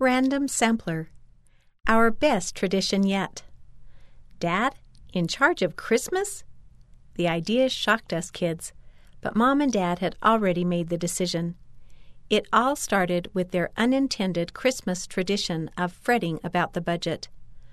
Random Sampler. Our best tradition yet. Dad, in charge of Christmas? The idea shocked us kids, but Mom and Dad had already made the decision. It all started with their unintended Christmas tradition of fretting about the budget.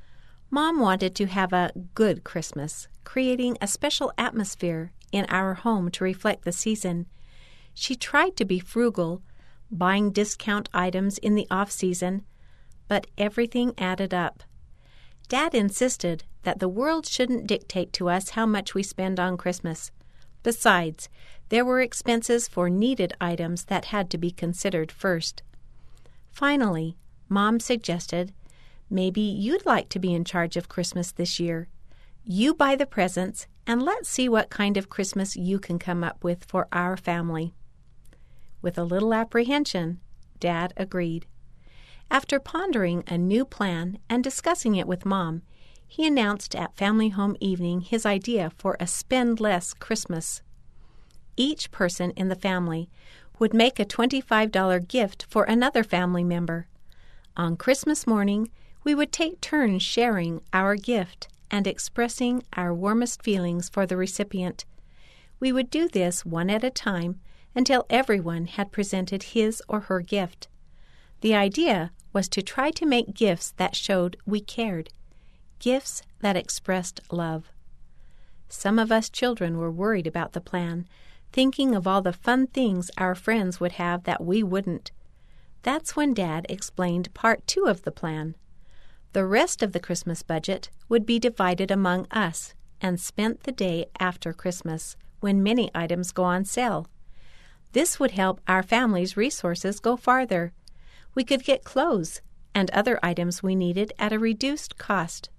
Mom wanted to have a good Christmas, creating a special atmosphere in our home to reflect the season. She tried to be frugal, buying discount items in the off-season, but everything added up. Dad insisted that the world shouldn't dictate to us how much we spend on Christmas. Besides, there were expenses for needed items that had to be considered first. Finally, Mom suggested, maybe you'd like to be in charge of Christmas this year. You buy the presents, and let's see what kind of Christmas you can come up with for our family. With a little apprehension, Dad agreed. After pondering a new plan and discussing it with Mom, he announced at Family Home Evening his idea for a spend-less Christmas. Each person in the family would make a $25 gift for another family member. On Christmas morning, we would take turns sharing our gift and expressing our warmest feelings for the recipient. We would do this one at a time until everyone had presented his or her gift. The idea was to try to make gifts that showed we cared, gifts that expressed love. Some of us children were worried about the plan, thinking of all the fun things our friends would have that we wouldn't. That's when Dad explained part 2 of the plan. The rest of the Christmas budget would be divided among us and spent the day after Christmas, when many items go on sale. This would help our family's resources go farther. We could get clothes and other items we needed at a reduced cost.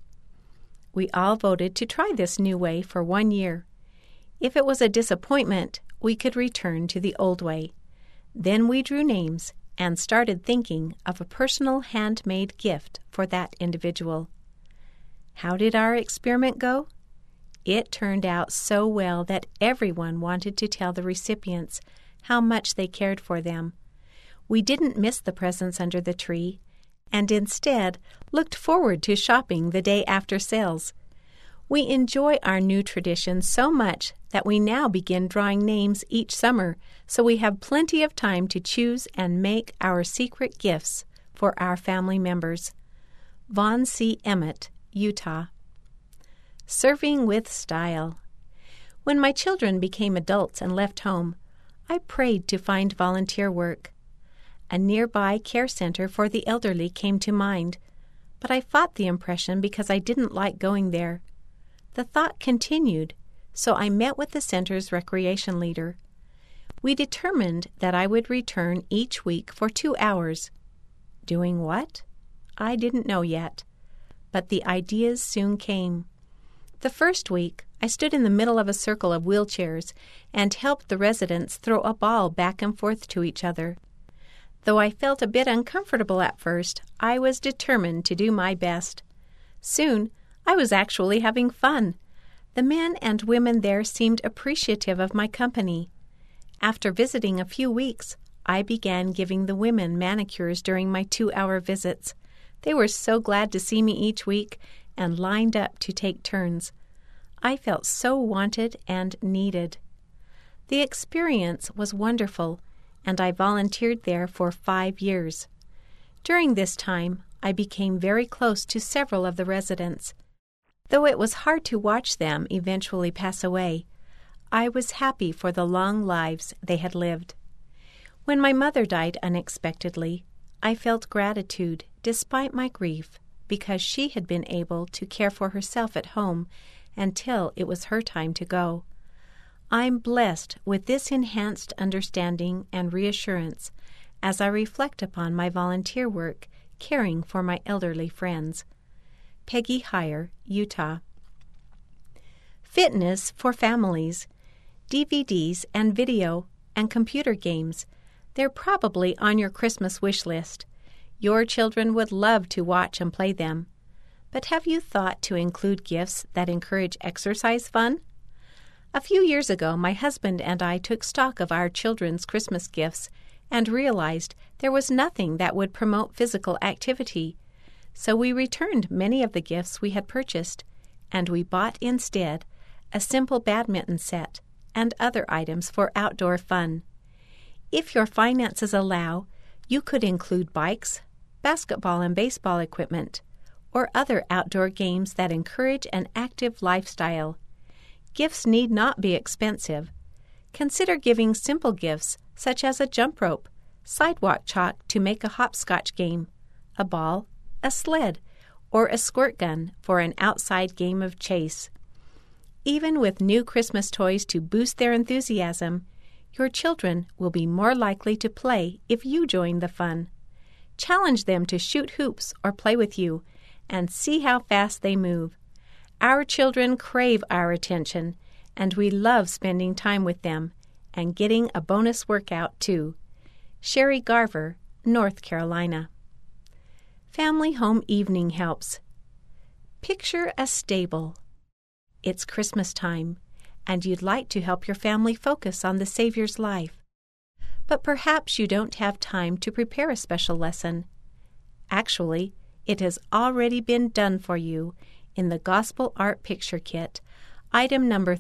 We all voted to try this new way for 1 year. If it was a disappointment, we could return to the old way. Then we drew names and started thinking of a personal handmade gift for that individual. How did our experiment go? It turned out so well that everyone wanted to tell the recipients how much they cared for them. We didn't miss the presents under the tree, and instead looked forward to shopping the day after sales. We enjoy our new tradition so much that we now begin drawing names each summer, so we have plenty of time to choose and make our secret gifts for our family members. Vaughn C. Emmett, Utah. Serving with style. When my children became adults and left home, I prayed to find volunteer work. A nearby care center for the elderly came to mind, but I fought the impression because I didn't like going there. The thought continued, so I met with the center's recreation leader. We determined that I would return each week for 2 hours. Doing what? I didn't know yet, but the ideas soon came. The first week, I stood in the middle of a circle of wheelchairs and helped the residents throw a ball back and forth to each other. Though I felt a bit uncomfortable at first, I was determined to do my best. Soon, I was actually having fun. The men and women there seemed appreciative of my company. After visiting a few weeks, I began giving the women manicures during my 2-hour visits. They were so glad to see me each week and lined up to take turns. I felt so wanted and needed. The experience was wonderful, and I volunteered there for 5 years. During this time, I became very close to several of the residents. Though it was hard to watch them eventually pass away, I was happy for the long lives they had lived. When my mother died unexpectedly, I felt gratitude despite my grief because she had been able to care for herself at home until it was her time to go. I'm blessed with this enhanced understanding and reassurance as I reflect upon my volunteer work caring for my elderly friends. Peggy Heyer, Utah. Fitness for families. DVDs and video and computer games. They're probably on your Christmas wish list. Your children would love to watch and play them. But have you thought to include gifts that encourage exercise fun? A few years ago, my husband and I took stock of our children's Christmas gifts and realized there was nothing that would promote physical activity. So we returned many of the gifts we had purchased, and we bought instead a simple badminton set and other items for outdoor fun. If your finances allow, you could include bikes, basketball and baseball equipment, or other outdoor games that encourage an active lifestyle. Gifts need not be expensive. Consider giving simple gifts such as a jump rope, sidewalk chalk to make a hopscotch game, a ball, a sled, or a squirt gun for an outside game of chase. Even with new Christmas toys to boost their enthusiasm, your children will be more likely to play if you join the fun. Challenge them to shoot hoops or play with you, and see how fast they move. Our children crave our attention, and we love spending time with them and getting a bonus workout, too. Sherry Garver, North Carolina. Family home evening helps. Picture a stable. It's Christmas time, and you'd like to help your family focus on the Savior's life. But perhaps you don't have time to prepare a special lesson. Actually, it has already been done for you in the Gospel Art Picture Kit, item number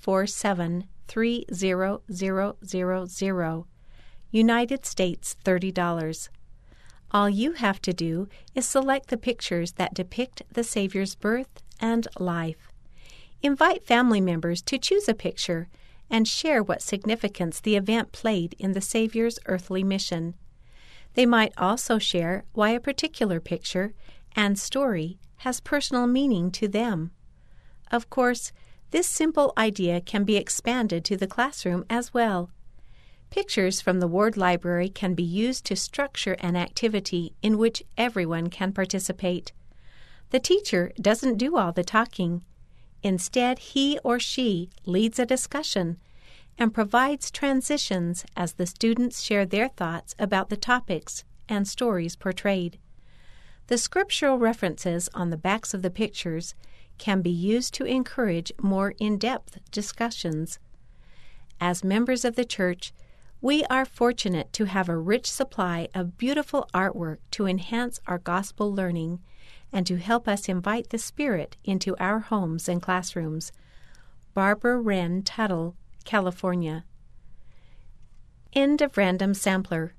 3473000, United States $30. All you have to do is select the pictures that depict the Savior's birth and life. Invite family members to choose a picture and share what significance the event played in the Savior's earthly mission. They might also share why a particular picture and story has personal meaning to them. Of course, this simple idea can be expanded to the classroom as well. Pictures from the Ward Library can be used to structure an activity in which everyone can participate. The teacher doesn't do all the talking. Instead, he or she leads a discussion and provides transitions as the students share their thoughts about the topics and stories portrayed. The scriptural references on the backs of the pictures can be used to encourage more in-depth discussions. As members of the church, we are fortunate to have a rich supply of beautiful artwork to enhance our gospel learning and to help us invite the Spirit into our homes and classrooms. Barbara Wren Tuttle, California. End of Random Sampler.